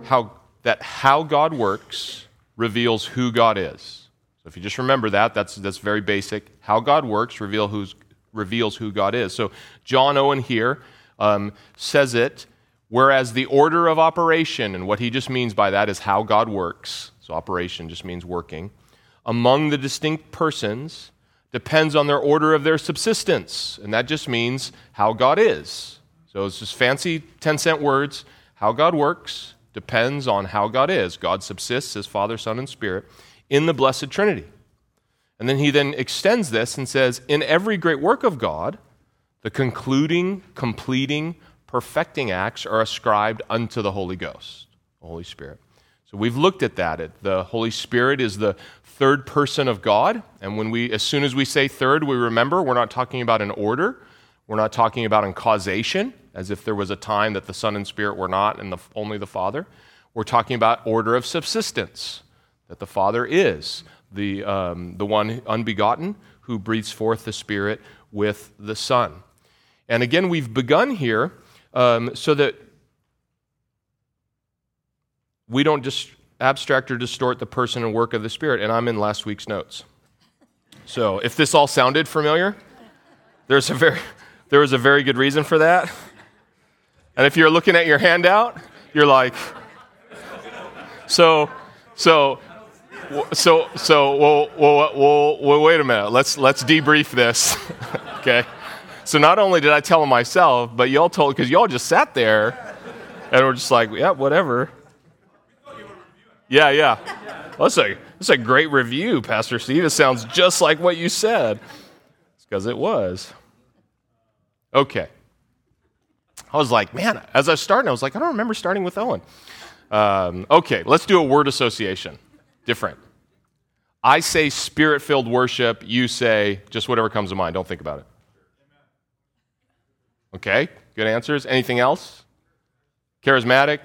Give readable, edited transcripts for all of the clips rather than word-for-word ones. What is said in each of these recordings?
how God works reveals who God is. So if you just remember that's very basic. How God works reveals who God is. So John Owen here says it, whereas the order of operation, and what he just means by that is how God works, so operation just means working, among the distinct persons depends on their order of their subsistence, and that just means how God is. So it's just fancy 10-cent words. How God works depends on how God is. God subsists as Father, Son, and Spirit in the Blessed Trinity. And then he then extends this and says, in every great work of God, the concluding, completing, perfecting acts are ascribed unto the Holy Ghost, the Holy Spirit. So we've looked at that. The Holy Spirit is the third person of God. And as soon as we say third, we remember we're not talking about an order. We're not talking about in causation, as if there was a time that the Son and Spirit were not and only the Father. We're talking about order of subsistence, that the Father is the one unbegotten who breathes forth the Spirit with the Son. And again, we've begun here so that we don't just abstract or distort the person and work of the Spirit. And I'm in last week's notes. So if this all sounded familiar, there was a very good reason for that. And if you're looking at your handout, you're like, so wait a minute. Let's debrief this, okay? So not only did I tell them myself, but y'all told, because y'all just sat there and were just like, yeah, whatever. Yeah. Well, that's a great review, Pastor Steve. It sounds just like what you said. It's because it was. Okay. I was like, man, as I was starting, I was like, I don't remember starting with Owen. Okay, let's do a word association. Different. I say Spirit-filled worship. You say just whatever comes to mind. Don't think about it. Okay, good answers. Anything else? Charismatic?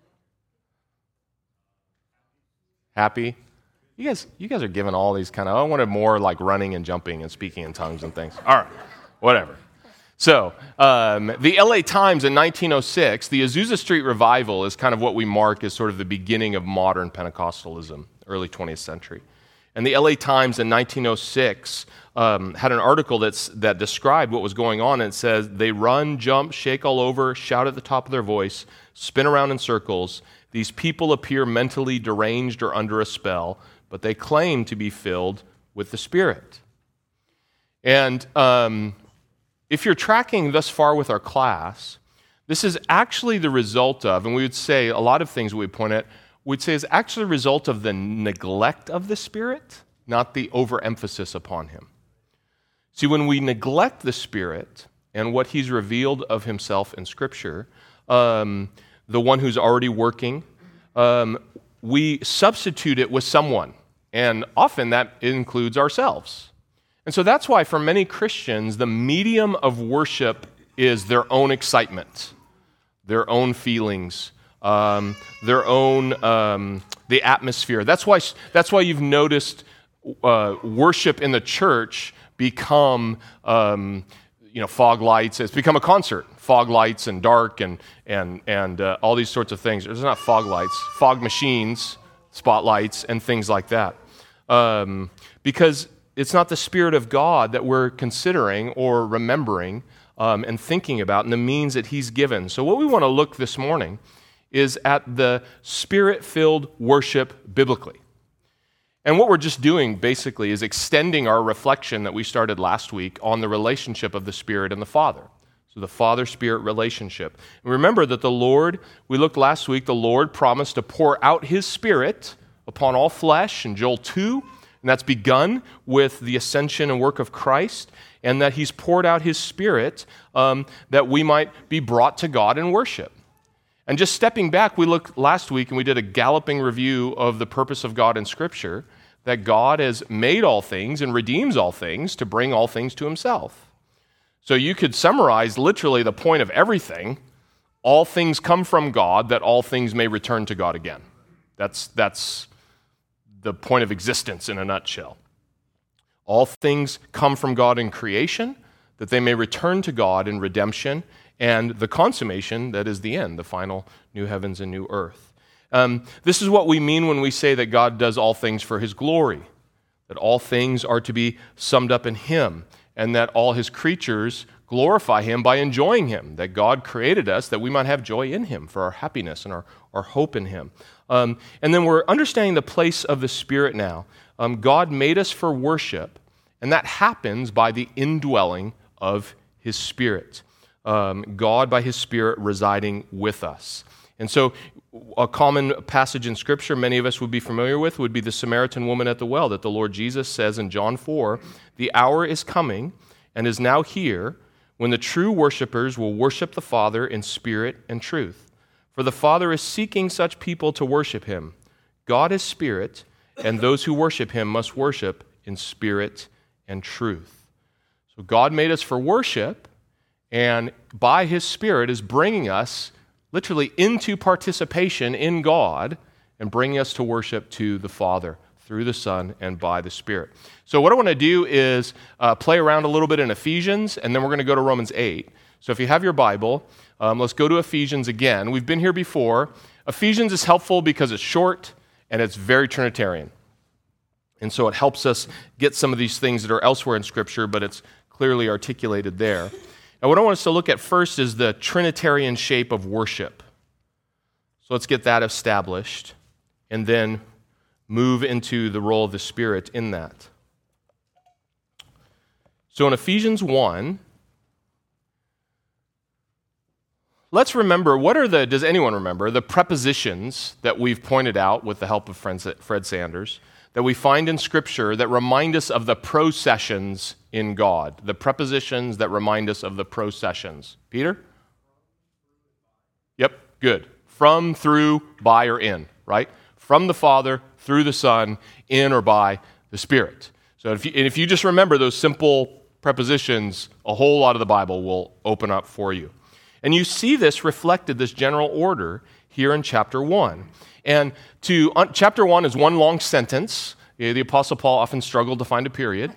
Happy? You guys are giving all these kind of, I wanted more like running and jumping and speaking in tongues and things. All right, whatever. So, the LA Times in 1906, the Azusa Street Revival is kind of what we mark as sort of the beginning of modern Pentecostalism, early 20th century. And the LA Times in 1906 had an article that described what was going on, and it says, they run, jump, shake all over, shout at the top of their voice, spin around in circles. These people appear mentally deranged or under a spell, but they claim to be filled with the Spirit. And if you're tracking thus far with our class, this is actually the result of, and we would say a lot of things we point at, we'd say is actually a result of the neglect of the Spirit, not the overemphasis upon Him. See, when we neglect the Spirit and what He's revealed of Himself in Scripture, the one who's already working, we substitute it with someone, and often that includes ourselves. And so that's why for many Christians, the medium of worship is their own excitement, their own feelings, their own, the atmosphere. That's why you've noticed worship in the church become, fog lights. It's become a concert, fog lights and dark and all these sorts of things. There's not fog lights, fog machines, spotlights, and things like that. Because it's not the Spirit of God that we're considering or remembering and thinking about and the means that He's given. So what we want to look this morning is at the Spirit-filled worship biblically. And what we're just doing basically is extending our reflection that we started last week on the relationship of the Spirit and the Father. So the Father-Spirit relationship. And remember that we looked last week, the Lord promised to pour out His Spirit upon all flesh in Joel 2. And that's begun with the ascension and work of Christ, and that He's poured out His Spirit that we might be brought to God in worship. And just stepping back, we looked last week and we did a galloping review of the purpose of God in Scripture, that God has made all things and redeems all things to bring all things to Himself. So you could summarize literally the point of everything: all things come from God, that all things may return to God again. That's the point of existence in a nutshell. All things come from God in creation, that they may return to God in redemption, and the consummation, that is the end, the final new heavens and new earth. This is what we mean when we say that God does all things for his glory, that all things are to be summed up in him, and that all his creatures glorify him by enjoying him, that God created us that we might have joy in him for our happiness and our hope in him. And then we're understanding the place of the Spirit now. God made us for worship, and that happens by the indwelling of his Spirit. God, by his Spirit, residing with us. And so a common passage in Scripture many of us would be familiar with would be the Samaritan woman at the well, that the Lord Jesus says in John 4, "The hour is coming and is now here when the true worshipers will worship the Father in spirit and truth. For the Father is seeking such people to worship him. God is spirit, and those who worship him must worship in spirit and truth." So God made us for worship, and by his Spirit is bringing us literally into participation in God and bringing us to worship to the Father through the Son and by the Spirit. So what I want to do is play around a little bit in Ephesians, and then we're going to go to Romans 8. So if you have your Bible, let's go to Ephesians again. We've been here before. Ephesians is helpful because it's short and it's very Trinitarian. And so it helps us get some of these things that are elsewhere in Scripture, but it's clearly articulated there. And what I want us to look at first is the Trinitarian shape of worship. So let's get that established, and then move into the role of the Spirit in that. So in Ephesians 1, let's remember, does anyone remember, the prepositions that we've pointed out with the help of Fred Sanders, that we find in Scripture that remind us of the processions in God, the prepositions that remind us of the processions. Peter? Yep, good. From, through, by, or in, right? From the Father, through the Son, in or by the Spirit. So if you just remember those simple prepositions, a whole lot of the Bible will open up for you. And you see this reflected, this general order, here in chapter 1. And chapter 1 is one long sentence. The Apostle Paul often struggled to find a period.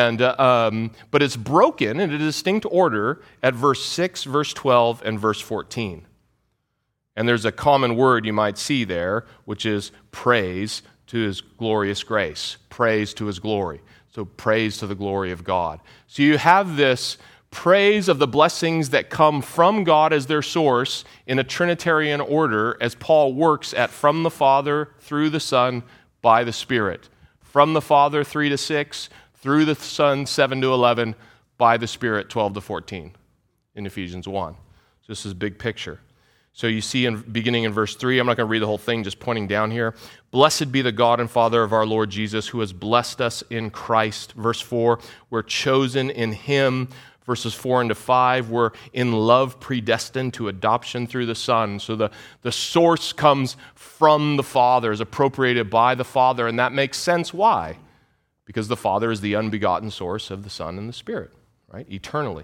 But it's broken in a distinct order at verse 6, verse 12, and verse 14. And there's a common word you might see there, which is praise to his glorious grace. Praise to his glory. So praise to the glory of God. So you have this praise of the blessings that come from God as their source in a Trinitarian order as Paul works at from the Father, through the Son, by the Spirit. From the Father, 3 to 6, through the Son, 7 to 11, by the Spirit, 12 to 14 in Ephesians 1. So this is a big picture. So you see beginning in verse 3, I'm not going to read the whole thing, just pointing down here. "Blessed be the God and Father of our Lord Jesus, who has blessed us in Christ." Verse 4, we're chosen in him. Verses 4 into 5, we're in love predestined to adoption through the Son. So the source comes from the Father, is appropriated by the Father, and that makes sense. Why? Because the Father is the unbegotten source of the Son and the Spirit, right? Eternally.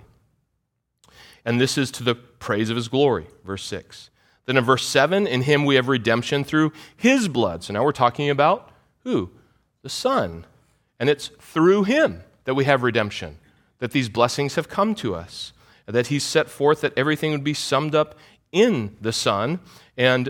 And this is to the praise of his glory, verse 6. Then in verse 7, in him we have redemption through his blood. So now we're talking about who? The Son. And it's through him that we have redemption, that these blessings have come to us, that he's set forth that everything would be summed up in the Son, and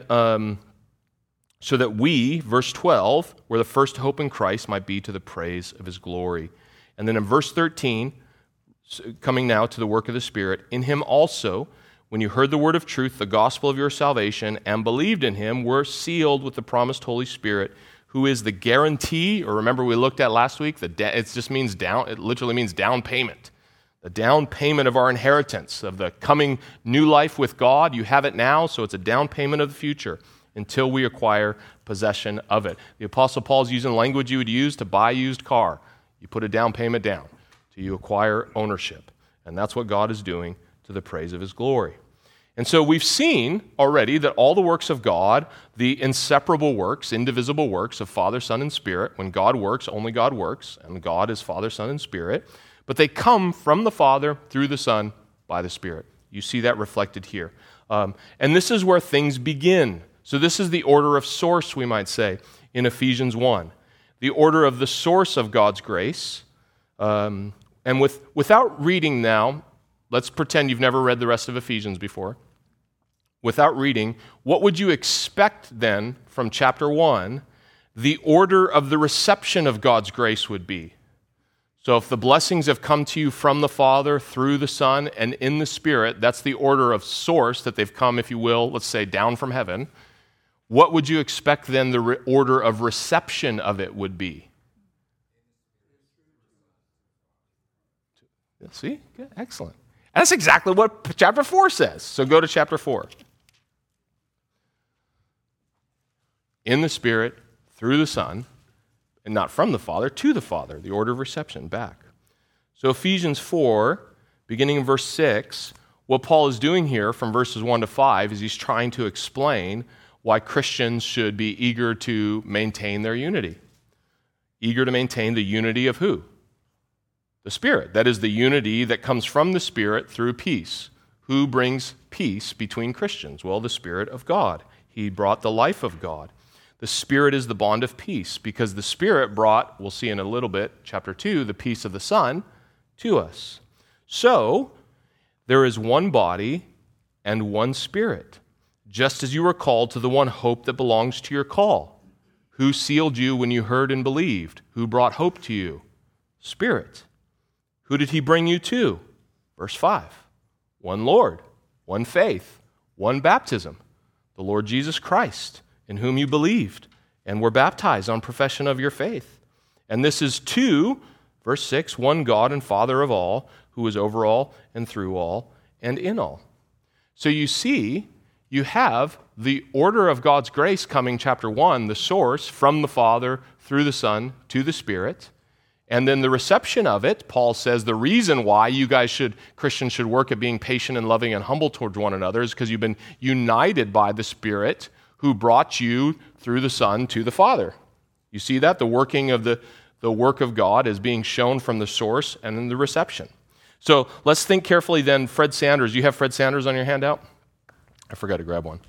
so that we, verse 12, were the first to hope in Christ, might be to the praise of his glory. And then in verse 13, coming now to the work of the Spirit, in him also, when you heard the word of truth, the gospel of your salvation, and believed in him, were sealed with the promised Holy Spirit, who is the guarantee, or remember we looked at last week, it just means it literally means down payment. The down payment of our inheritance, of the coming new life with God. You have it now, so it's a down payment of the future until we acquire possession of it. The Apostle Paul's using language you would use to buy a used car. You put a down payment down till you acquire ownership. And that's what God is doing to the praise of his glory. And so we've seen already that all the works of God, the inseparable works, indivisible works of Father, Son, and Spirit, when God works, only God works, and God is Father, Son, and Spirit, but they come from the Father, through the Son, by the Spirit. You see that reflected here. And this is where things begin. So this is the order of source, we might say, in Ephesians 1. The order of the source of God's grace. And without reading now, let's pretend you've never read the rest of Ephesians before. without reading, what would you expect then from chapter 1 the order of the reception of God's grace would be? So if the blessings have come to you from the Father, through the Son, and in the Spirit, that's the order of source that they've come, if you will, let's say down from heaven, what would you expect then the order of reception of it would be? See? Good. Excellent. And that's exactly what chapter 4 says. So go to chapter 4. In the Spirit, through the Son, and not from the Father, to the Father, the order of reception, back. So Ephesians 4, beginning in verse 6, what Paul is doing here from verses 1 to 5 is he's trying to explain why Christians should be eager to maintain their unity. Eager to maintain the unity of who? The Spirit. That is the unity that comes from the Spirit through peace. Who brings peace between Christians? Well, the Spirit of God. He brought the life of God. The Spirit is the bond of peace because the Spirit brought, we'll see in a little bit, chapter 2, the peace of the Son to us. So, there is one body and one Spirit, just as you were called to the one hope that belongs to your call. Who sealed you when you heard and believed? Who brought hope to you? Spirit. Who did he bring you to? Verse 5. One Lord, one faith, one baptism, the Lord Jesus Christ, in whom you believed and were baptized on profession of your faith. And this is to, verse 6, one God and Father of all, who is over all and through all and in all. So you see, you have the order of God's grace coming, chapter 1, the source from the Father through the Son to the Spirit. And then the reception of it, Paul says the reason why Christians should work at being patient and loving and humble towards one another is because you've been united by the Spirit who brought you through the Son to the Father. You see that? The working of the work of God is being shown from the source and in the reception. So let's think carefully then. Fred Sanders, you have Fred Sanders on your handout? I forgot to grab one.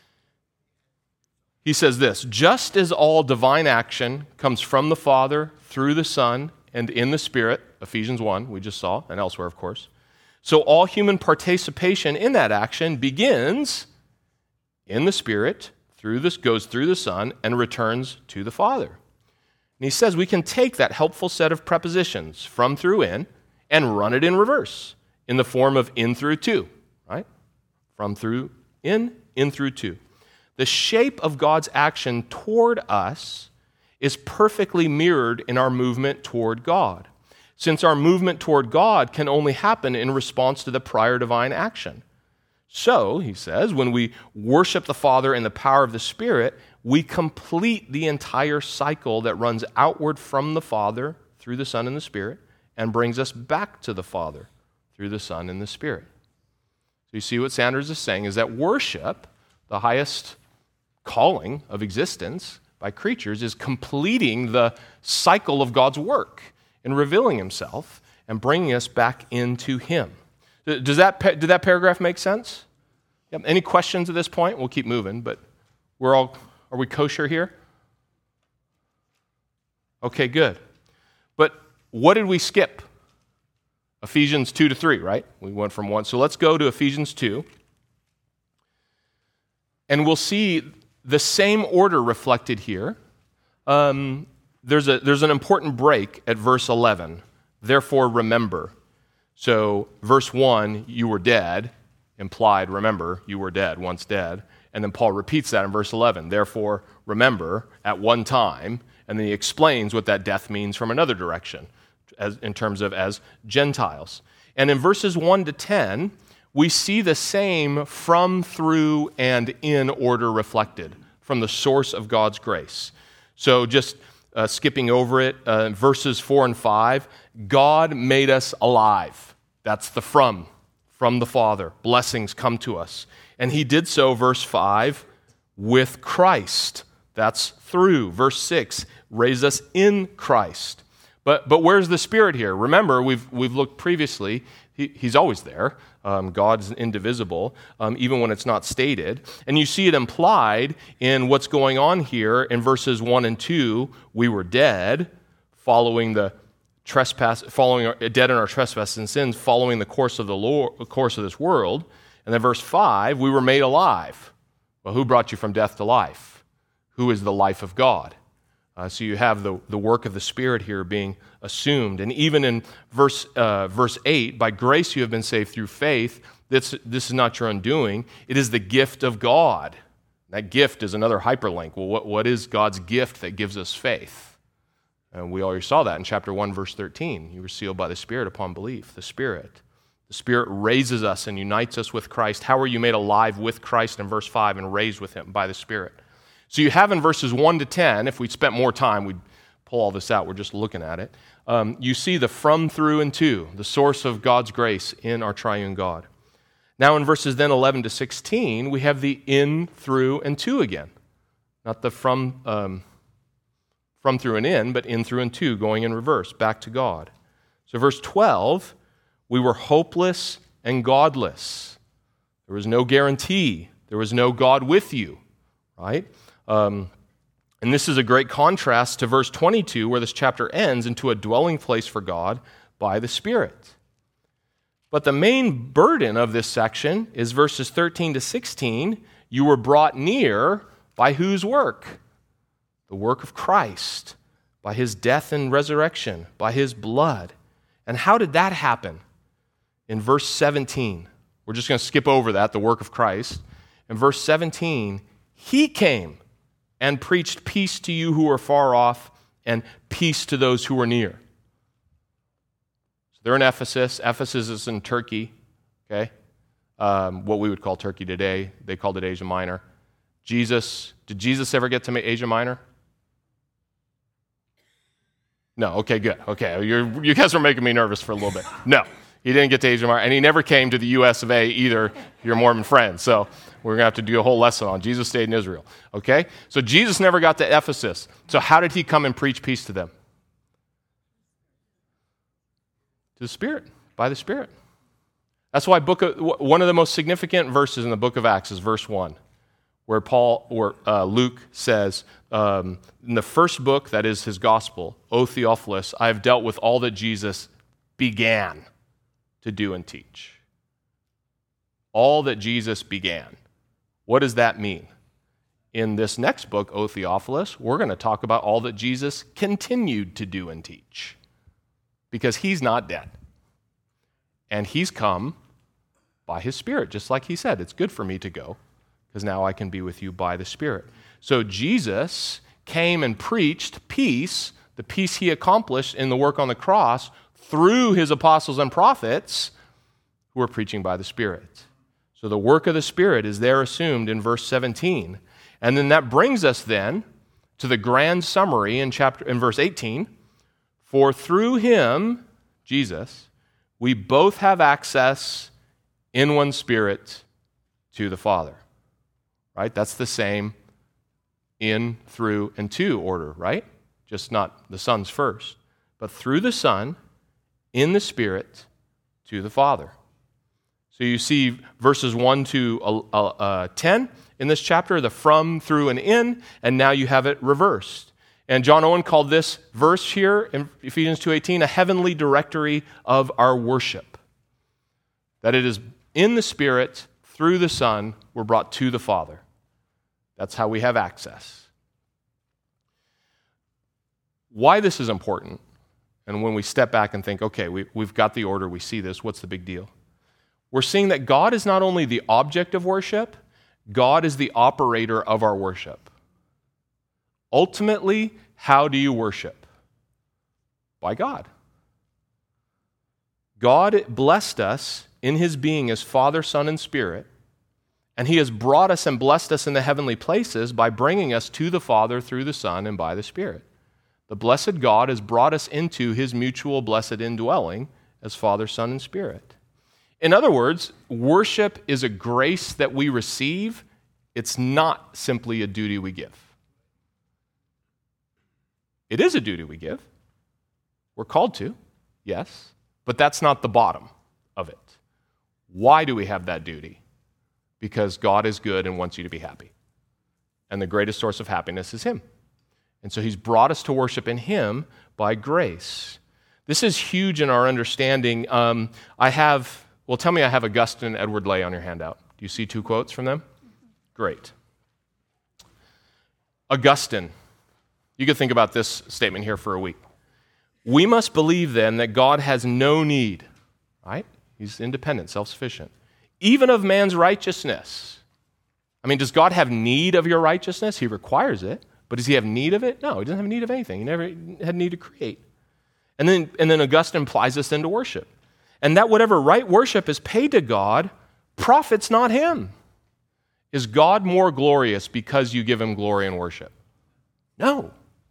He says this, just as all divine action comes from the Father, through the Son, and in the Spirit, Ephesians 1, we just saw, and elsewhere, of course, so all human participation in that action begins in the Spirit, goes through the Son, and returns to the Father. And he says we can take that helpful set of prepositions, from, through, in, and run it in reverse, in the form of in, through, to, right? From, through, in through, to. The shape of God's action toward us is perfectly mirrored in our movement toward God, since our movement toward God can only happen in response to the prior divine action. So, he says, when we worship the Father in the power of the Spirit, we complete the entire cycle that runs outward from the Father through the Son and the Spirit and brings us back to the Father through the Son and the Spirit. So you see what Sanders is saying is that worship, the highest calling of existence by creatures, is completing the cycle of God's work in revealing himself and bringing us back into him. Did that paragraph make sense? Yep. Any questions at this point? We'll keep moving, but are we kosher here? Okay, good. But what did we skip? Ephesians 2 to 3, right? We went from 1. So let's go to Ephesians 2. And we'll see the same order reflected here. There's an important break at verse 11. Therefore, remember. So, verse 1, you were dead, implied, remember, you were dead, once dead. And then Paul repeats that in verse 11. Therefore, remember, at one time. And then he explains what that death means from another direction, in terms of as Gentiles. And in verses 1 to 10, we see the same from, through, and in order reflected from the source of God's grace. So just skipping over it, verses 4 and 5, God made us alive. That's the from the Father. Blessings come to us. And he did so, verse 5, with Christ. That's through. Verse 6, raised us in Christ. But where's the Spirit here? Remember, we've looked previously, he's always there. God is indivisible, even when it's not stated. And you see it implied in what's going on here in verses 1 and 2. We were dead, dead in our trespasses and sins, following the course of this world. And then verse 5, we were made alive. Well, who brought you from death to life? Who is the life of God? So you have the work of the Spirit here being assumed. And even in verse 8, by grace you have been saved through faith. This is not your undoing. It is the gift of God. That gift is another hyperlink. Well, what is God's gift that gives us faith? And we already saw that in chapter 1, verse 13. You were sealed by the Spirit upon belief, the Spirit. The Spirit raises us and unites us with Christ. How are you made alive with Christ in verse 5 and raised with him by the Spirit? So you have in verses 1 to 10, if we spent more time, we'd pull all this out. We're just looking at it. You see the from, through, and to, the source of God's grace in our triune God. Now in verses then 11 to 16, we have the in, through, and to again. Not the from, through, and in, but in, through, and to, going in reverse, back to God. So verse 12, we were hopeless and godless. There was no guarantee. There was no God with you, right? And this is a great contrast to verse 22, where this chapter ends, into a dwelling place for God by the Spirit. But the main burden of this section is verses 13 to 16. You were brought near by whose work? The work of Christ, by his death and resurrection, by his blood. And how did that happen? In verse 17, we're just going to skip over that, the work of Christ. In verse 17, he came and preached peace to you who are far off and peace to those who are near. So they're in Ephesus. Ephesus is in Turkey, okay? What we would call Turkey today. They called it Asia Minor. Did Jesus ever get to Asia Minor? No, okay, good. Okay, you guys are making me nervous for a little bit. No, he didn't get to Asia Minor, and he never came to the U.S. of A. either, your Mormon friends. So we're going to have to do a whole lesson on Jesus stayed in Israel, okay? So Jesus never got to Ephesus. So how did he come and preach peace to them? To the Spirit, by the Spirit. That's why one of the most significant verses in the book of Acts is verse 1, where Luke says, in the first book, that is his gospel, O Theophilus, I have dealt with all that Jesus began to do and teach. All that Jesus began. What does that mean? In this next book, O Theophilus, we're going to talk about all that Jesus continued to do and teach. Because he's not dead. And he's come by his Spirit, just like he said, it's good for me to go, because now I can be with you by the Spirit. So Jesus came and preached peace, the peace he accomplished in the work on the cross, through his apostles and prophets who were preaching by the Spirit. So the work of the Spirit is there assumed in verse 17. And then that brings us then to the grand summary in verse 18. For through him, Jesus, we both have access in one Spirit to the Father. Right? That's the same in, through, and to order, right? Just not the Son's first. But through the Son, in the Spirit, to the Father. So you see verses 1 to 10 in this chapter, the from, through, and in, and now you have it reversed. And John Owen called this verse here in Ephesians 2:18 a heavenly directory of our worship. That it is in the Spirit, through the Son, we're brought to the Father. That's how we have access. Why this is important, and when we step back and think, okay, we've got the order, we see this, what's the big deal? We're seeing that God is not only the object of worship, God is the operator of our worship. Ultimately, how do you worship? By God. God blessed us in his being as Father, Son, and Spirit, and he has brought us and blessed us in the heavenly places by bringing us to the Father through the Son and by the Spirit. The blessed God has brought us into his mutual blessed indwelling as Father, Son, and Spirit. In other words, worship is a grace that we receive. It's not simply a duty we give. It is a duty we give. We're called to, yes, but that's not the bottom of it. Why do we have that duty? Because God is good and wants you to be happy. And the greatest source of happiness is him. And so he's brought us to worship in him by grace. This is huge in our understanding. I have Well, tell me I have Augustine and Edward Lay on your handout. Do you see 2 quotes from them? Great. Augustine, you could think about this statement here for a week. We must believe then that God has no need, right? He's independent, self-sufficient, even of man's righteousness. I mean, does God have need of your righteousness? He requires it, but does he have need of it? No, he doesn't have need of anything. He never had need to create. And then Augustine applies this then to worship. And that whatever right worship is paid to God profits not him. Is God more glorious because you give him glory and worship? No.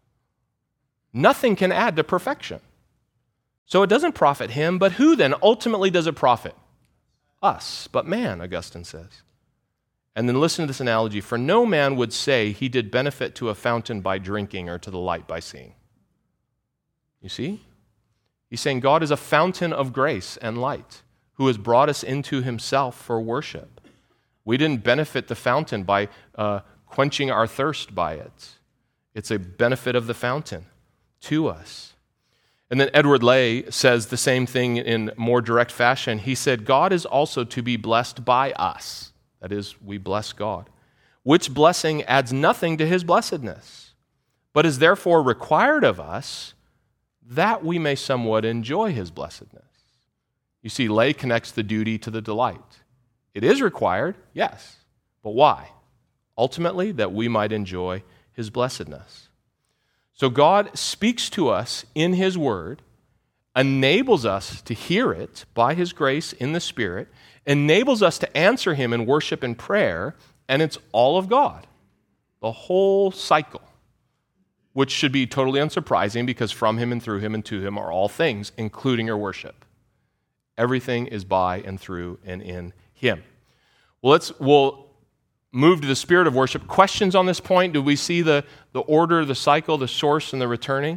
Nothing can add to perfection. So it doesn't profit him, but who then ultimately does it profit? Us, but man, Augustine says. And then listen to this analogy. For no man would say he did benefit to a fountain by drinking or to the light by seeing. You see? He's saying God is a fountain of grace and light who has brought us into himself for worship. We didn't benefit the fountain by quenching our thirst by it. It's a benefit of the fountain to us. And then Edward Lay says the same thing in more direct fashion. He said, God is also to be blessed by us. That is, we bless God, which blessing adds nothing to his blessedness, but is therefore required of us that we may somewhat enjoy his blessedness. You see, Lay connects the duty to the delight. It is required, yes, but why? Ultimately, that we might enjoy his blessedness. So God speaks to us in his word, enables us to hear it by his grace in the Spirit, enables us to answer him in worship and prayer, and it's all of God, the whole cycle, which should be totally unsurprising because from him and through him and to him are all things, including your worship. Everything is by and through and in him. Well, we'll move to the spirit of worship. Questions on this point? Do we see the order, the cycle, the source, and the returning?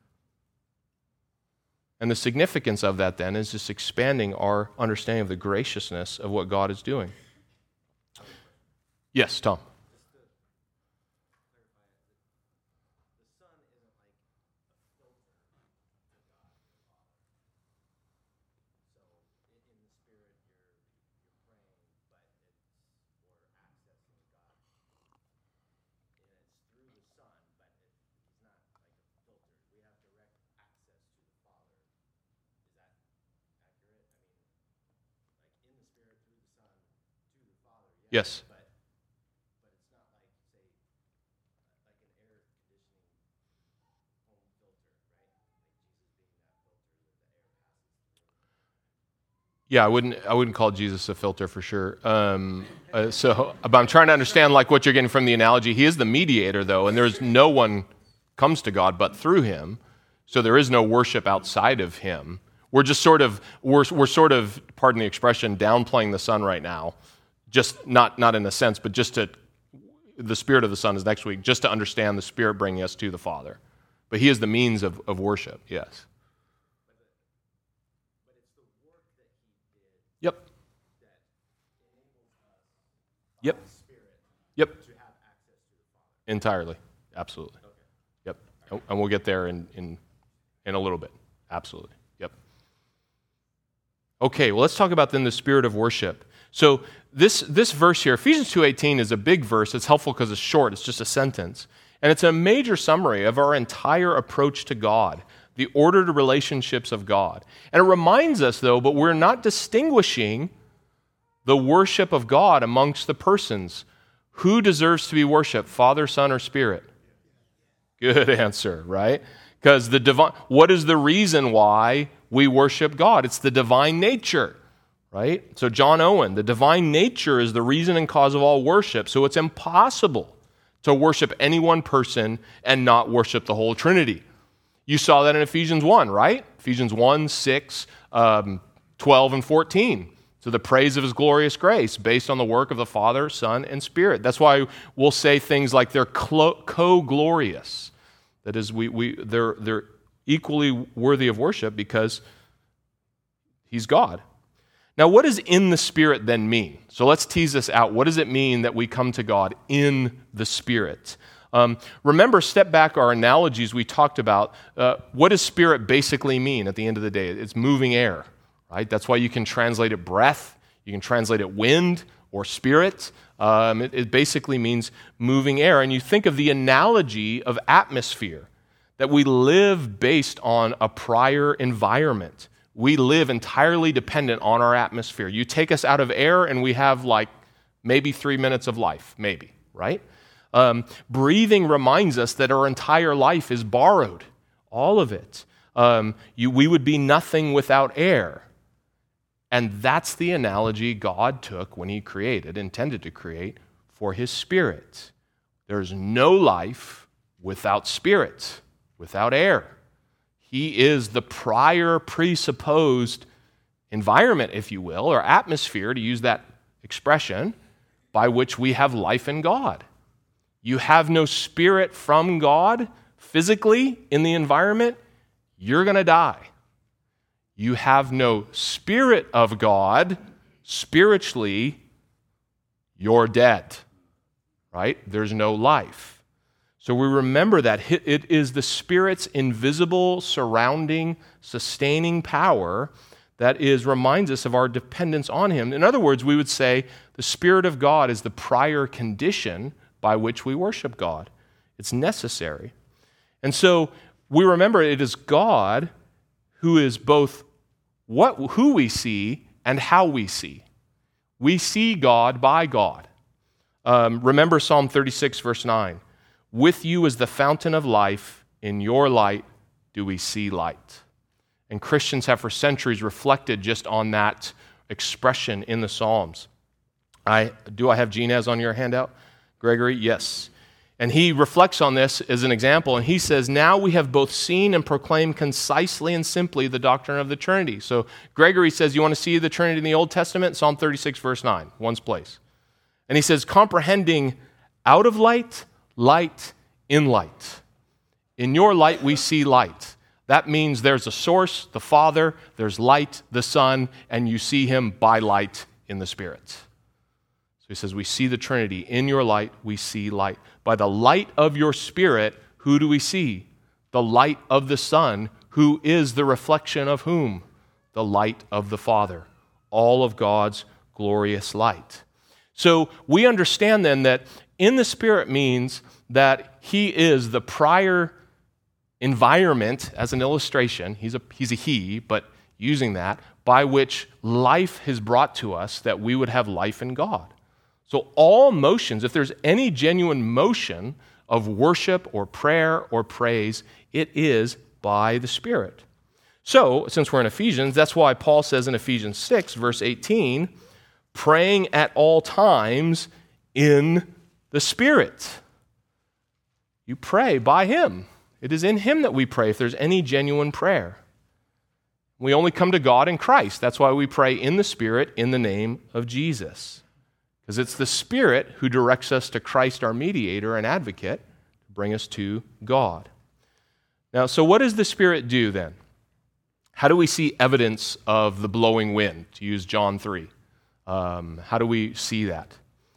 And the significance of that then is just expanding our understanding of the graciousness of what God is doing. Yes, Tom. Yes. Yeah, I wouldn't call Jesus a filter for sure. But I'm trying to understand like what you're getting from the analogy. He is the mediator, though, and there's no one comes to God but through him. So there is no worship outside of him. We're just sort of, pardon the expression, downplaying the Son right now. Just not in a sense, but just the Spirit of the Son is next week, just to understand the Spirit bringing us to the Father. But he is the means of worship, yes. Yep. Yep. Yep. Entirely. Absolutely. Yep. And we'll get there in a little bit. Absolutely. Yep. Okay, well, let's talk about then the spirit of worship. So this verse here, Ephesians 2:18, is a big verse. It's helpful because it's short. It's just a sentence. And it's a major summary of our entire approach to God, the ordered relationships of God. And it reminds us, though, but we're not distinguishing the worship of God amongst the persons. Who deserves to be worshiped, Father, Son, or Spirit? Good answer, right? Because what is the reason why we worship God? It's the divine nature. Right? So John Owen, the divine nature is the reason and cause of all worship. So it's impossible to worship any one person and not worship the whole Trinity. You saw that in Ephesians 1, right? Ephesians 1, 6, 12, and 14. So the praise of his glorious grace based on the work of the Father, Son, and Spirit. That's why we'll say things like they're co-glorious. That is, they're equally worthy of worship because he's God. Now, what does in the Spirit then mean? So let's tease this out. What does it mean that we come to God in the Spirit? Remember, step back our analogies we talked about. What does Spirit basically mean at the end of the day? It's moving air, right? That's why you can translate it breath, you can translate it wind or spirit. It basically means moving air. And you think of the analogy of atmosphere, that we live based on a prior environment. We live entirely dependent on our atmosphere. You take us out of air and we have like maybe 3 minutes of life, maybe, right? Breathing reminds us that our entire life is borrowed, all of it. We would be nothing without air. And that's the analogy God took when he intended to create for his Spirit. There's no life without spirit, without air. He is the prior presupposed environment, if you will, or atmosphere, to use that expression, by which we have life in God. You have no spirit from God physically in the environment, you're going to die. You have no spirit of God spiritually, you're dead, right? There's no life. So we remember that it is the Spirit's invisible, surrounding, sustaining power that reminds us of our dependence on him. In other words, we would say the Spirit of God is the prior condition by which we worship God. It's necessary. And so we remember it is God who is both who we see and how we see. We see God by God. Remember Psalm 36, verse 9. With you is the fountain of life. In your light do we see light. And Christians have for centuries reflected just on that expression in the Psalms. Do I have Ginez on your handout? Gregory? Yes. And he reflects on this as an example, and he says, now we have both seen and proclaimed concisely and simply the doctrine of the Trinity. So Gregory says, you want to see the Trinity in the Old Testament? Psalm 36, verse 9, one's place. And he says, comprehending out of light, light in light. In your light, we see light. That means there's a source, the Father, there's light, the Son, and you see him by light in the Spirit. So he says, we see the Trinity. In your light, we see light. By the light of your Spirit, who do we see? The light of the Son, who is the reflection of whom? The light of the Father. All of God's glorious light. So we understand then that in the Spirit means that he is the prior environment, as an illustration, he's a he, but using that, by which life has brought to us that we would have life in God. So all motions, if there's any genuine motion of worship or prayer or praise, it is by the Spirit. So, since we're in Ephesians, that's why Paul says in Ephesians 6, verse 18, praying at all times in the Spirit. You pray by him. It is in him that we pray if there's any genuine prayer. We only come to God in Christ. That's why we pray in the Spirit in the name of Jesus. Because it's the Spirit who directs us to Christ, our mediator and advocate, to bring us to God. Now, so what does the Spirit do then? How do we see evidence of the blowing wind, to use John 3? How do we see that?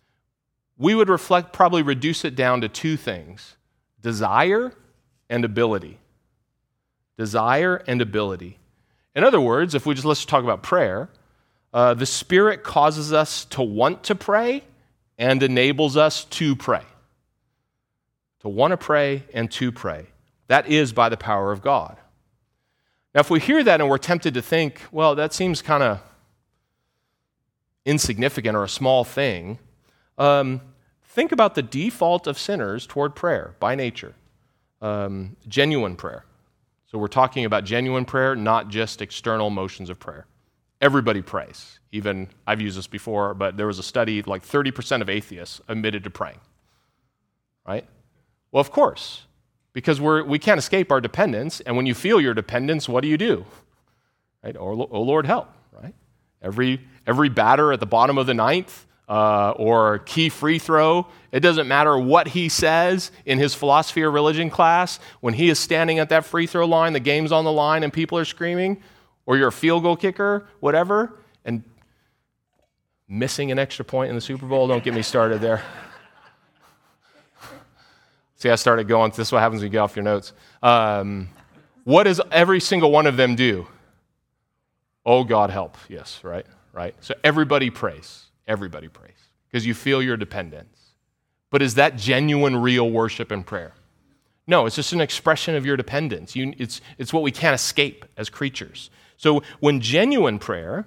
We would probably reduce it down to two things: desire and ability. Desire and ability. In other words, let's talk about prayer. The Spirit causes us to want to pray and enables us to pray. To want to pray and to pray. That is by the power of God. Now, if we hear that and we're tempted to think, well, that seems kind of insignificant or a small thing, think about the default of sinners toward prayer by nature. Genuine prayer. So we're talking about genuine prayer, not just external motions of prayer. Everybody prays. Even, I've used this before, but there was a study, like 30% of atheists admitted to praying. Right? Well, of course, because we can't escape our dependence, and when you feel your dependence, what do? Right? Oh Lord, help, right? Every batter at the bottom of the ninth, or key free throw, it doesn't matter what he says in his philosophy or religion class, when he is standing at that free throw line, the game's on the line and people are screaming, or you're a field goal kicker, whatever, and missing an extra point in the Super Bowl, don't get me started there. See, I started going, this is what happens when you get off your notes. What does every single one of them do? Oh, God help. Yes, right? So everybody prays. Everybody prays because you feel your dependence. But is that genuine, real worship and prayer? No, it's just an expression of your dependence. It's what we can't escape as creatures. So when genuine prayer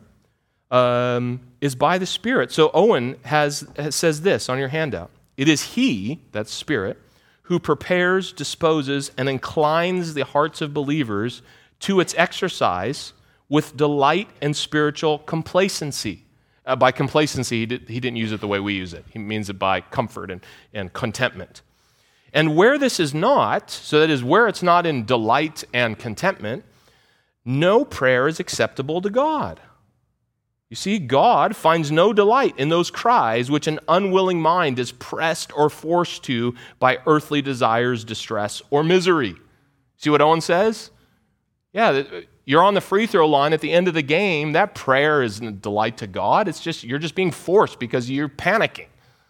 is by the Spirit. So Owen says this on your handout. It is He, that's Spirit, who prepares, disposes, and inclines the hearts of believers to its exercise with delight and spiritual complacency. By complacency, he didn't use it the way we use it. He means it by comfort and contentment. And where this is not, so that is where it's not in delight and contentment, no prayer is acceptable to God. You see, God finds no delight in those cries which an unwilling mind is pressed or forced to by earthly desires, distress, or misery. See what Owen says? Yeah, you're on the free throw line at the end of the game. That prayer isn't a delight to God. You're just being forced because you're panicking.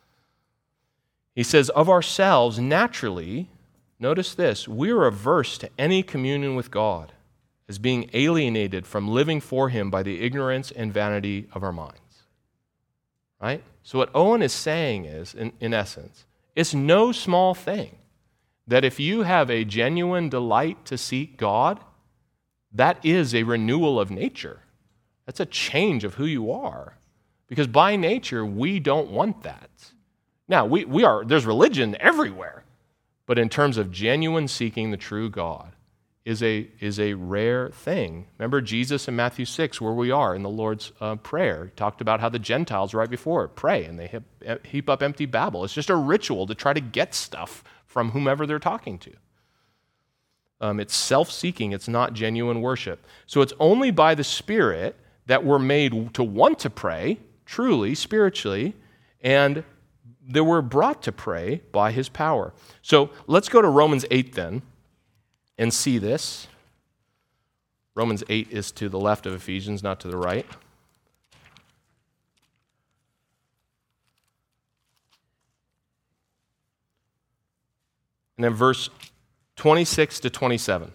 He says, of ourselves, naturally, notice this, we are averse to any communion with God, as being alienated from living for Him by the ignorance and vanity of our minds. Right? So what Owen is saying is, in essence, it's no small thing that if you have a genuine delight to seek God, that is a renewal of nature. That's a change of who you are. Because by nature, we don't want that. Now, there's religion everywhere. But in terms of genuine seeking the true God, is a rare thing. Remember Jesus in Matthew 6, where we are in the Lord's Prayer. He talked about how the Gentiles right before it pray, and they heap up empty babble. It's just a ritual to try to get stuff from whomever they're talking to. It's self-seeking. It's not genuine worship. So it's only by the Spirit that we're made to want to pray, truly, spiritually, and that we're brought to pray by His power. So let's go to Romans 8 then and see this. Romans 8 is to the left of Ephesians, not to the right. And then verse 26 to 27.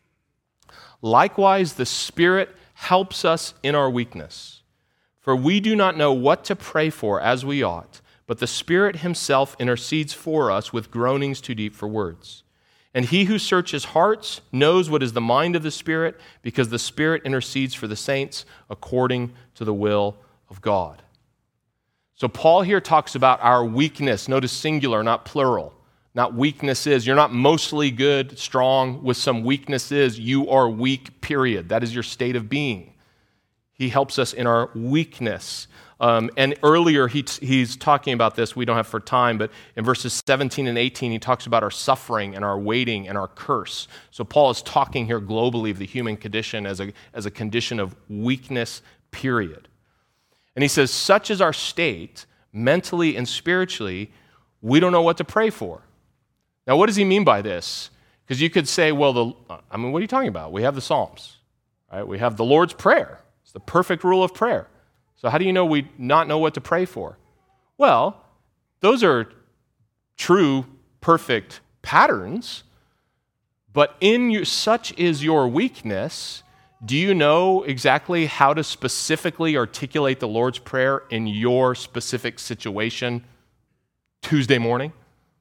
Likewise, the Spirit helps us in our weakness, for we do not know what to pray for as we ought, but the Spirit Himself intercedes for us with groanings too deep for words. And He who searches hearts knows what is the mind of the Spirit, because the Spirit intercedes for the saints according to the will of God. So Paul here talks about our weakness. Notice singular, not plural. Not weaknesses. You're not mostly good, strong, with some weaknesses. You are weak, period. That is your state of being. He helps us in our weakness. And earlier, he's talking about this. We don't have for time, but in verses 17 and 18, he talks about our suffering and our waiting and our curse. So Paul is talking here globally of the human condition as a condition of weakness, period. And he says, such is our state, mentally and spiritually, we don't know what to pray for. Now, what does he mean by this? Because you could say, well, what are you talking about? We have the Psalms, right? We have the Lord's Prayer. It's the perfect rule of prayer. So how do you know we not know what to pray for? Well, those are true, perfect patterns, but such is your weakness. Do you know exactly how to specifically articulate the Lord's Prayer in your specific situation Tuesday morning?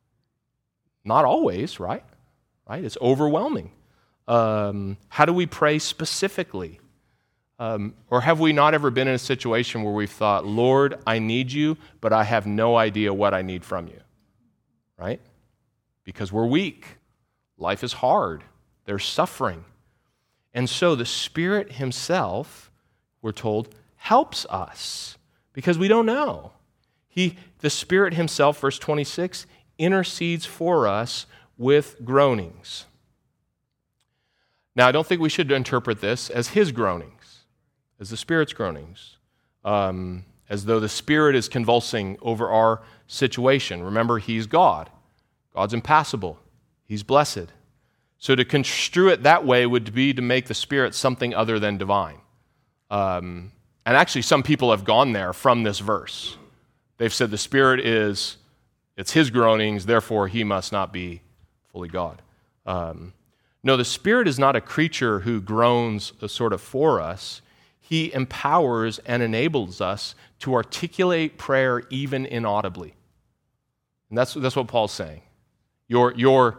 Not always, right? It's overwhelming. How do we pray specifically? Or have we not ever been in a situation where we've thought, Lord, I need you, but I have no idea what I need from you, right? Because we're weak. Life is hard. There's suffering. And so the Spirit Himself, we're told, helps us because we don't know. The Spirit Himself, verse 26, intercedes for us with groanings. Now, I don't think we should interpret this as His groanings, as the Spirit's groanings, as though the Spirit is convulsing over our situation. Remember, He's God. God's impassible. He's blessed. So to construe it that way would be to make the Spirit something other than divine. And actually, some people have gone there from this verse. They've said the Spirit it's His groanings, therefore He must not be fully God. No, the Spirit is not a creature who groans sort of for us. he empowers and enables us to articulate prayer even inaudibly. And that's what Paul's saying. Your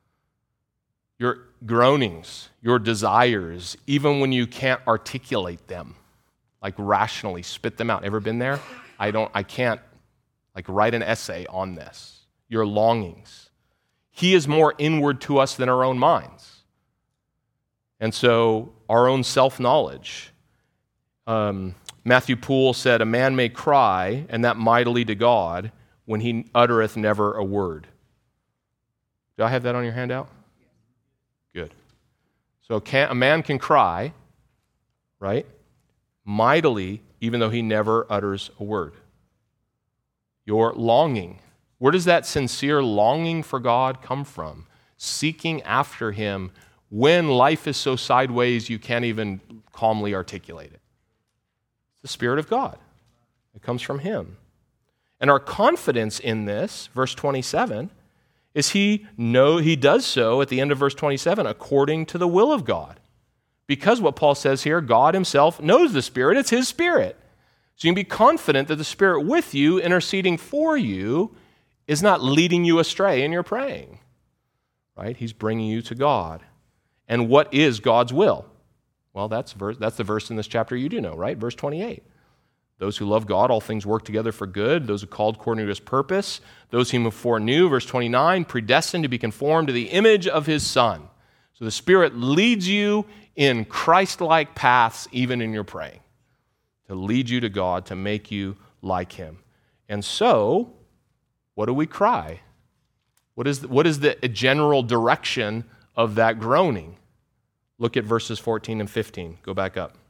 groanings, your desires, even when you can't articulate them, like rationally spit them out. Ever been there? I can't write an essay on this. Your longings. He is more inward to us than our own minds. And so our own self-knowledge. Matthew Poole said, "A man may cry, and that mightily to God, when he uttereth never a word." Do I have that on your handout? Good. So a man can cry, right? Mightily, even though he never utters a word. Your longing. Where does that sincere longing for God come from? Seeking after him when life is so sideways you can't even calmly articulate it. It's the Spirit of God. It comes from him. And our confidence in this, verse 27, is he does so at the end of verse 27 according to the will of God. Because what Paul says here, God himself knows the Spirit. It's his Spirit. So you can be confident that the Spirit with you, interceding for you, is not leading you astray in your praying. Right? He's bringing you to God. And what is God's will? Well, that's the verse in this chapter you do know, right? Verse 28. Those who love God, all things work together for good. Those who are called according to his purpose. Those whom he foreknew, verse 29, predestined to be conformed to the image of his Son. So the Spirit leads you in Christ-like paths, even in your praying, to lead you to God, to make you like him. And so, what do we cry? What is the general direction of that groaning? Look at verses 14 and 15. Go back up.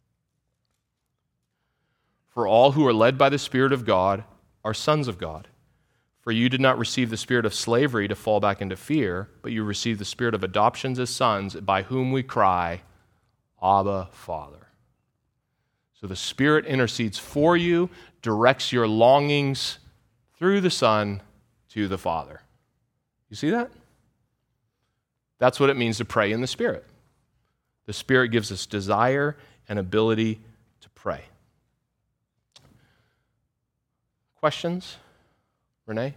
For all who are led by the Spirit of God are sons of God. For you did not receive the spirit of slavery to fall back into fear, but you received the spirit of adoptions as sons, by whom we cry, Abba, Father. So the Spirit intercedes for you, directs your longings through the Son to the Father. You see that? That's what it means to pray in the Spirit. The Spirit gives us desire and ability to pray. Questions? Renee?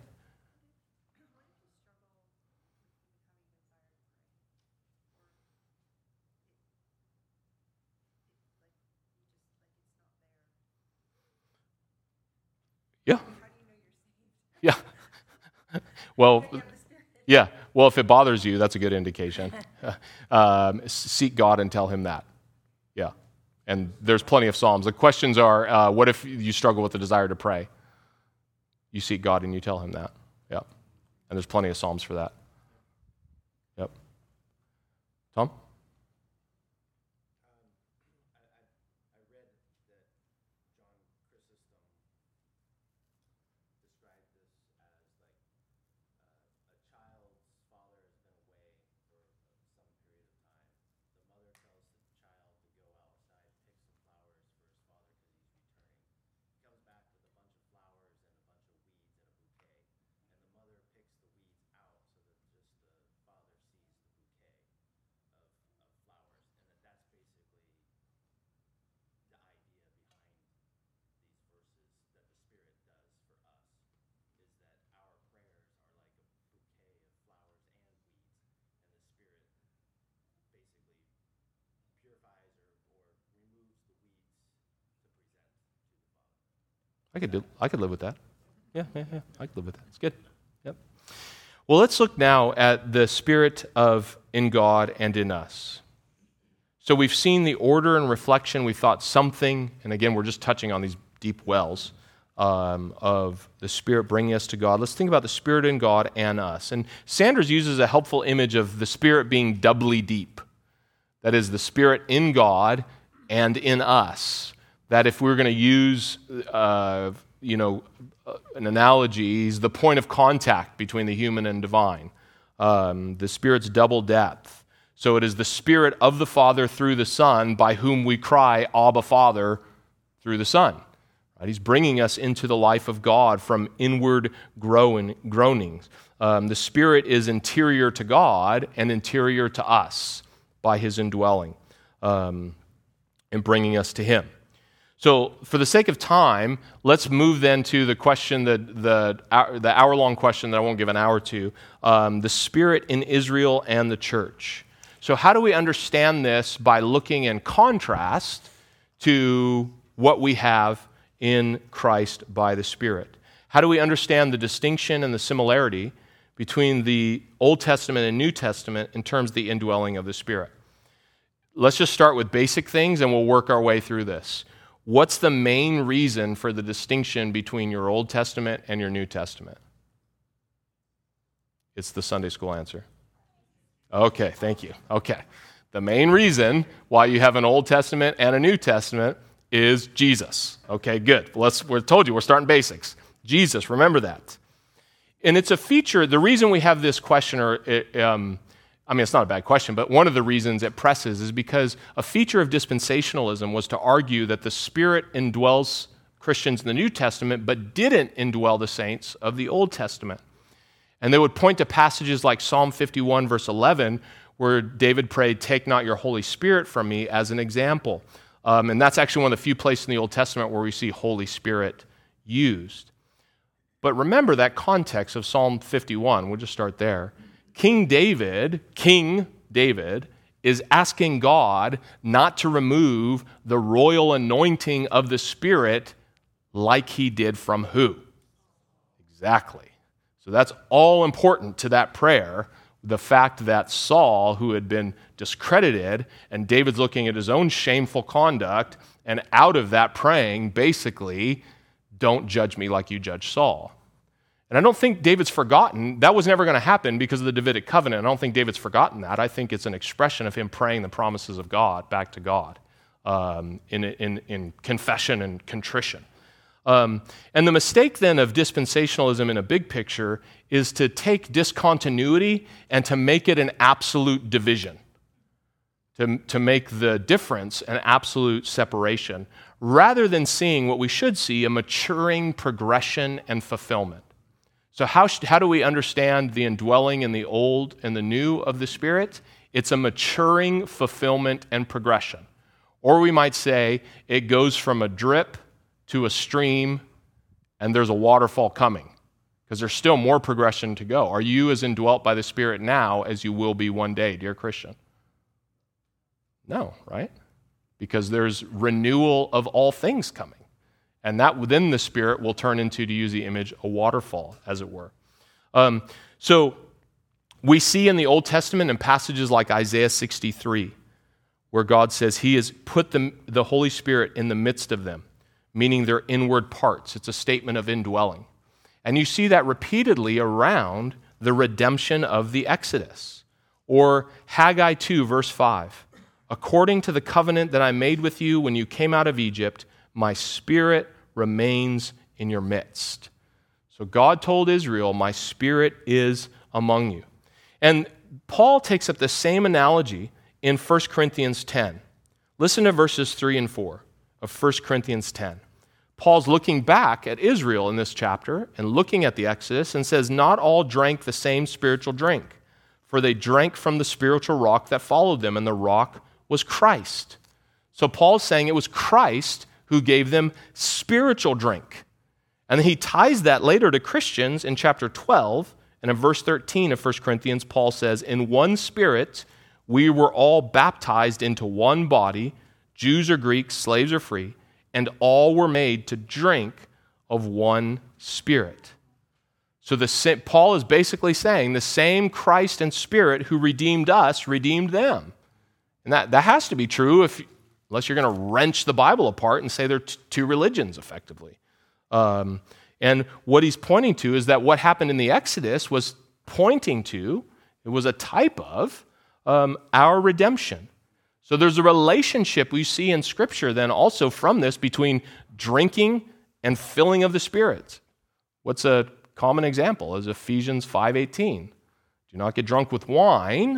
Yeah. Yeah. Well, yeah. Well, if it bothers you, that's a good indication. Seek God and tell him that. Yeah. And there's plenty of Psalms. The questions are, what if you struggle with the desire to pray? You seek God and you tell him that. Yep. And there's plenty of Psalms for that. Yep. Tom? I read that John Chrysostom described this as like a child's father has been away for some period of time. The mother tells the child to go outside, pick some flowers for his father because he's returning. He comes back with a bunch of flowers and a bunch of weeds and a bouquet, and the mother picks the weeds out so that just the father sees the bouquet of flowers, and that's basically the idea behind these verses that the Spirit does for us, is that our prayers are like a bouquet of flowers and weeds, and the Spirit basically purifies or removes the weeds to present to the Father. I could live with that. Yeah. I could live with that. It's good. Yep. Well, let's look now at the Spirit in God and in us. So we've seen the order and reflection. We thought something, and again, we're just touching on these deep wells of the Spirit bringing us to God. Let's think about the Spirit in God and us. And Sanders uses a helpful image of the Spirit being doubly deep. That is, the Spirit in God and in us. That if we're going to use, an analogy, is the point of contact between the human and divine. The Spirit's double depth. So it is the Spirit of the Father through the Son by whom we cry, Abba, Father, through the Son. Right? He's bringing us into the life of God from inward groanings. The Spirit is interior to God and interior to us by his indwelling. and bringing us to him. So for the sake of time, let's move then to the question, the hour-long question that I won't give an hour to, the Spirit in Israel and the church. So how do we understand this by looking in contrast to what we have in Christ by the Spirit? How do we understand the distinction and the similarity between the Old Testament and New Testament in terms of the indwelling of the Spirit? Let's just start with basic things and we'll work our way through this. What's the main reason for the distinction between your Old Testament and your New Testament? It's the Sunday school answer. Okay, thank you. Okay. The main reason why you have an Old Testament and a New Testament is Jesus. Okay, good. We told you, we're starting basics. Jesus, remember that. And it's a feature, the reason we have this question, it's not a bad question, but one of the reasons it presses is because a feature of dispensationalism was to argue that the Spirit indwells Christians in the New Testament, but didn't indwell the saints of the Old Testament. And they would point to passages like Psalm 51, verse 11, where David prayed, "Take not your Holy Spirit from me," as an example. And that's actually one of the few places in the Old Testament where we see Holy Spirit used. But remember that context of Psalm 51. We'll just start there. King David is asking God not to remove the royal anointing of the Spirit like he did from who? Exactly. So that's all important to that prayer, the fact that Saul, who had been discredited, and David's looking at his own shameful conduct, and out of that praying, basically, don't judge me like you judge Saul. And I don't think David's forgotten. That was never going to happen because of the Davidic covenant. I don't think David's forgotten that. I think it's an expression of him praying the promises of God back to God in confession and contrition. And the mistake then of dispensationalism in a big picture is to take discontinuity and to make it an absolute division, to make the difference an absolute separation, rather than seeing what we should see, a maturing progression and fulfillment. So how do we understand the indwelling in the old and the new of the Spirit? It's a maturing fulfillment and progression. Or we might say it goes from a drip to a stream and there's a waterfall coming because there's still more progression to go. Are you as indwelt by the Spirit now as you will be one day, dear Christian? No, right? Because there's renewal of all things coming. And that within the Spirit will turn into, to use the image, a waterfall, as it were. So we see in the Old Testament in passages like Isaiah 63, where God says he has put the Holy Spirit in the midst of them, meaning their inward parts. It's a statement of indwelling. And you see that repeatedly around the redemption of the Exodus. Or Haggai 2, verse 5, "According to the covenant that I made with you when you came out of Egypt, my Spirit remains in your midst." So God told Israel, my Spirit is among you. And Paul takes up the same analogy in 1 Corinthians 10. Listen to verses 3 and 4 of 1 Corinthians 10. Paul's looking back at Israel in this chapter and looking at the Exodus and says, "Not all drank the same spiritual drink, for they drank from the spiritual rock that followed them, and the rock was Christ." So Paul's saying it was Christ who gave them spiritual drink. And he ties that later to Christians in chapter 12, and in verse 13 of 1 Corinthians, Paul says, "In one Spirit we were all baptized into one body, Jews or Greeks, slaves or free, and all were made to drink of one Spirit." So Paul is basically saying the same Christ and Spirit who redeemed us redeemed them. And that has to be true unless you're going to wrench the Bible apart and say they're two religions, effectively. And what he's pointing to is that what happened in the Exodus was pointing to, it was a type of our redemption. So there's a relationship we see in Scripture then also from this between drinking and filling of the Spirit. What's a common example? Is Ephesians 5:18. Do not get drunk with wine.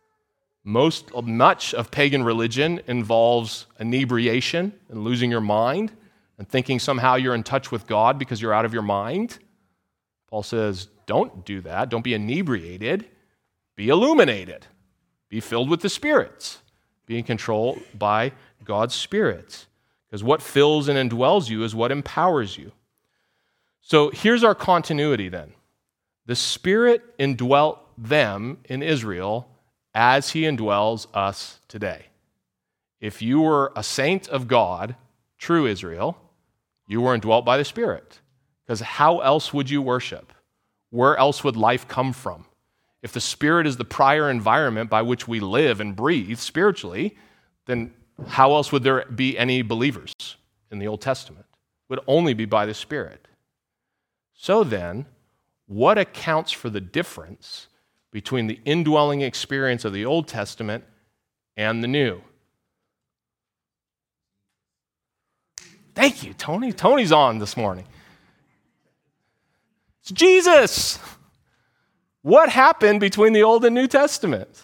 Much of pagan religion involves inebriation and losing your mind and thinking somehow you're in touch with God because you're out of your mind. Paul says, don't do that. Don't be inebriated. Be illuminated. Be filled with the Spirit. being controlled by God's Spirit. Because what fills and indwells you is what empowers you. So here's our continuity then. The Spirit indwelt them in Israel as he indwells us today. If you were a saint of God, true Israel, you were indwelt by the Spirit. Because how else would you worship? Where else would life come from? If the Spirit is the prior environment by which we live and breathe spiritually, then how else would there be any believers in the Old Testament? It would only be by the Spirit. So then, what accounts for the difference between the indwelling experience of the Old Testament and the New? Thank you, Tony. Tony's on this morning. It's Jesus. What happened between the Old and New Testament?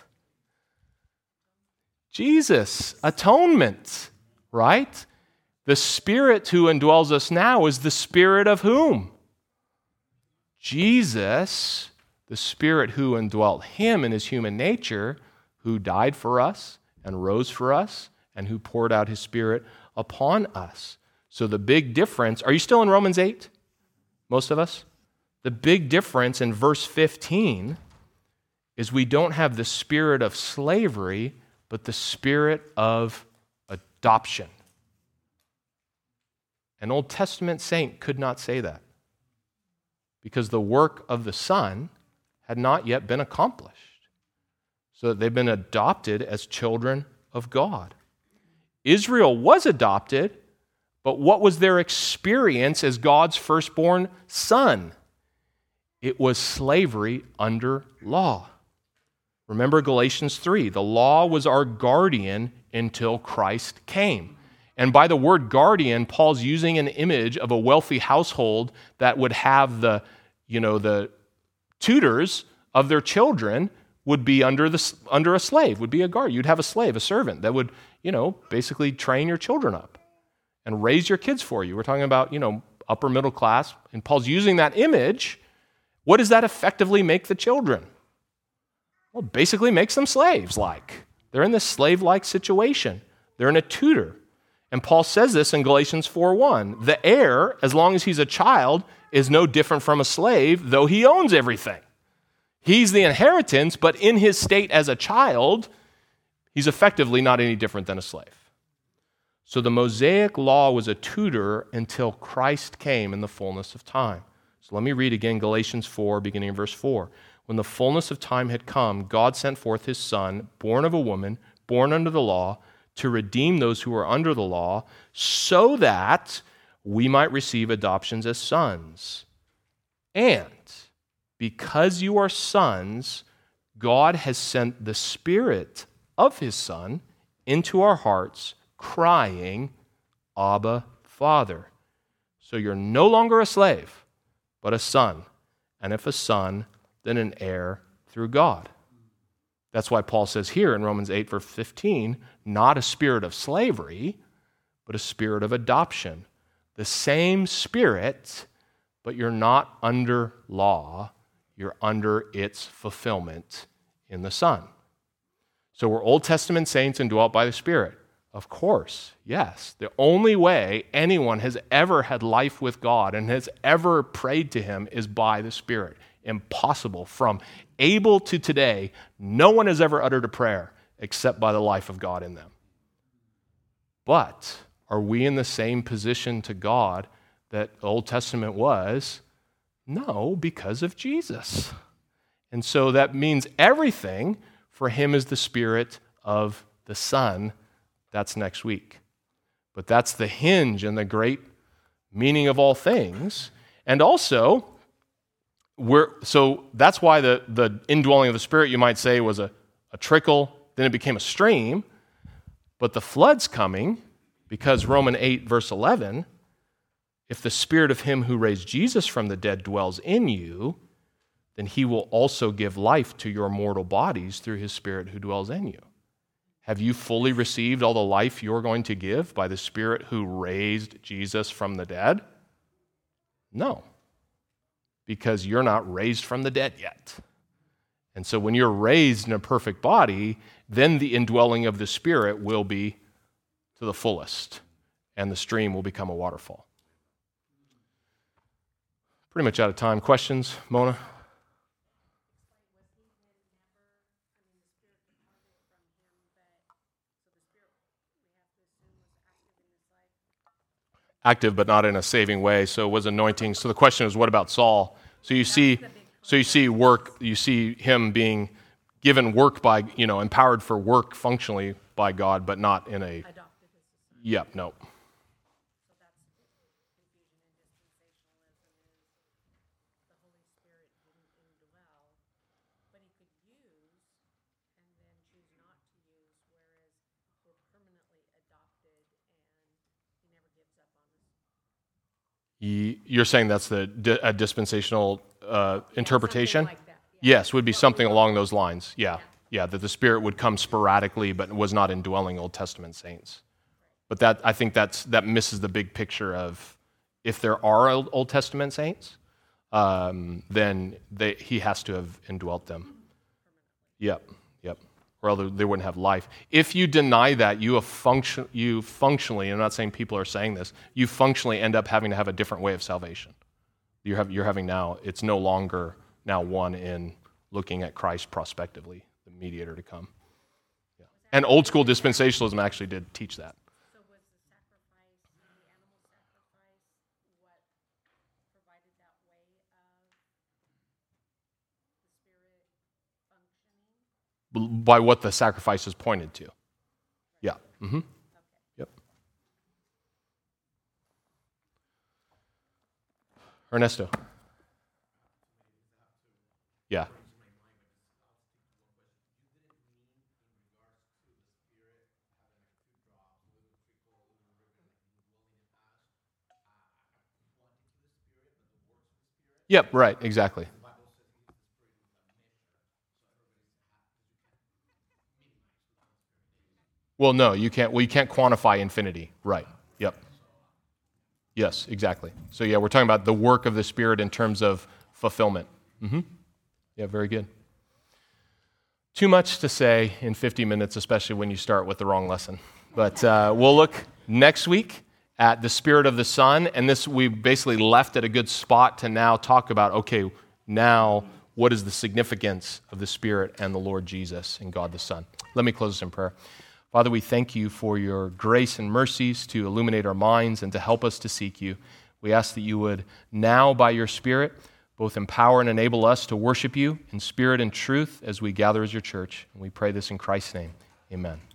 Jesus, atonement, right? The Spirit who indwells us now is the Spirit of whom? Jesus, the Spirit who indwelt him in his human nature, who died for us and rose for us and who poured out his Spirit upon us. So the big difference, are you still in Romans 8? Most of us? The big difference in verse 15 is we don't have the spirit of slavery, but the spirit of adoption. An Old Testament saint could not say that because the work of the Son had not yet been accomplished. So they've been adopted as children of God. Israel was adopted, but what was their experience as God's firstborn son? It was slavery under law. Remember Galatians 3. The law was our guardian until Christ came. And by the word guardian, Paul's using an image of a wealthy household that would have the tutors of their children would be under a slave, would be a guard. You'd have a slave, a servant that would, basically train your children up and raise your kids for you. We're talking about, upper middle class. And Paul's using that image. What does that effectively make the children? Well, it basically makes them slaves-like. They're in this slave-like situation. They're in a tutor. And Paul says this in Galatians 4:1. The heir, as long as he's a child, is no different from a slave, though he owns everything. He's the inheritance, but in his state as a child, he's effectively not any different than a slave. So the Mosaic law was a tutor until Christ came in the fullness of time. So let me read again Galatians 4, beginning in verse 4. When the fullness of time had come, God sent forth his Son, born of a woman, born under the law, to redeem those who are under the law, so that we might receive adoptions as sons. And because you are sons, God has sent the Spirit of his Son into our hearts, crying, Abba, Father. So you're no longer a slave, but a son. And if a son, then an heir through God. That's why Paul says here in Romans 8, verse 15, not a spirit of slavery, but a spirit of adoption. The same Spirit, but you're not under law. You're under its fulfillment in the Son. So we're Old Testament saints indwelt by the Spirit. Of course, yes. The only way anyone has ever had life with God and has ever prayed to him is by the Spirit. Impossible. From Abel to today, no one has ever uttered a prayer except by the life of God in them. But are we in the same position to God that the Old Testament was? No, because of Jesus. And so that means everything for him is the Spirit of the Son. That's next week. But that's the hinge and the great meaning of all things. And also, so that's why the indwelling of the Spirit, you might say, was a trickle, then it became a stream. But the flood's coming because Romans 8, verse 11, if the Spirit of him who raised Jesus from the dead dwells in you, then he will also give life to your mortal bodies through his Spirit who dwells in you. Have you fully received all the life you're going to give by the Spirit who raised Jesus from the dead? No, because you're not raised from the dead yet. And so when you're raised in a perfect body then the indwelling of the Spirit will be to the fullest, and the stream will become a waterfall. Pretty much out of time. Questions, Mona? Active, but not in a saving way. So it was anointing. So the question is, what about Saul? So you see work. You see him being given work by, empowered for work functionally by God, but not in a. Yep. No. You're saying that's a dispensational interpretation? Like that, yeah. Yes, would be something along those lines. Yeah, that the Spirit would come sporadically, but was not indwelling Old Testament saints. But I think that misses the big picture of if there are Old Testament saints, then he has to have indwelt them. Yep. Or else they wouldn't have life. If you deny that, you functionally, I'm not saying people are saying this, you functionally end up having to have a different way of salvation. You're having now, it's no longer now one in looking at Christ prospectively, the mediator to come. Yeah. And old school dispensationalism actually did teach that. So was the sacrifice, the animal sacrifice, what provided that way of the Spirit functioning? By what the sacrifices pointed to. Yeah. Mm-hmm. Yep. Ernesto. Yeah. Yep, right, exactly. Well, no, you can't. Well, you can't quantify infinity. Right. Yep. Yes, exactly. So, yeah, we're talking about the work of the Spirit in terms of fulfillment. Mm-hmm. Yeah, very good. Too much to say in 50 minutes, especially when you start with the wrong lesson. But we'll look next week at the Spirit of the Son, and this we basically left at a good spot to now talk about, okay, now what is the significance of the Spirit and the Lord Jesus and God the Son? Let me close this in prayer. Father, we thank you for your grace and mercies to illuminate our minds and to help us to seek you. We ask that you would now, by your Spirit, both empower and enable us to worship you in spirit and truth as we gather as your church. And we pray this in Christ's name. Amen.